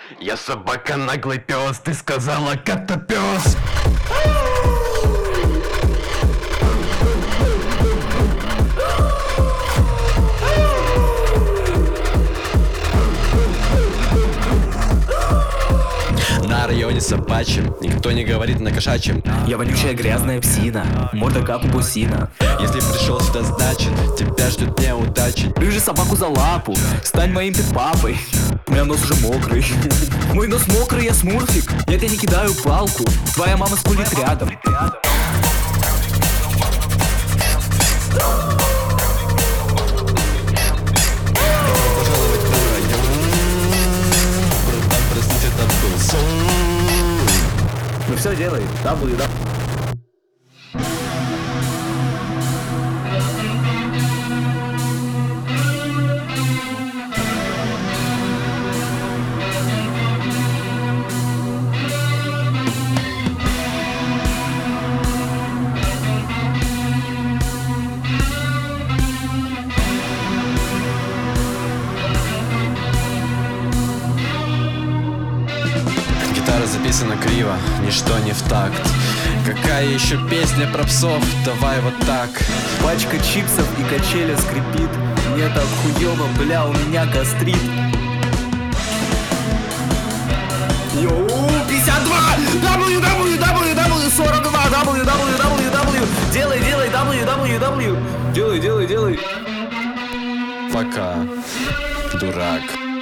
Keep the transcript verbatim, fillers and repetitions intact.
Я собака, наглый пес, ты сказала котопес. На районе собачьем никто не говорит на кошачьем. Я вонючая грязная псина, морда как у бусина. Если пришел сюда, значит тебя ждет неудачи. Рыжий собаку за лапу, стань моим ты папой. У меня нос уже мокрый. Мой нос мокрый, я смурфик. Я тебе не кидаю палку, твоя мама спулит рядом. Пожаловать в район. Братан, простите, это был сон. Ну все делай, W, да. Гитара записана криво, ничто не в такт. Какая еще песня про псов? Давай вот так. Пачка чипсов и качеля скрипит. Мне так хуёво, бля, у меня гастрит. Йоу, пятьдесят два! W, W, W, W, сорок два! W, W, W, W! Делай, делай, W, W, W! Делай, делай, делай! Пока, дурак.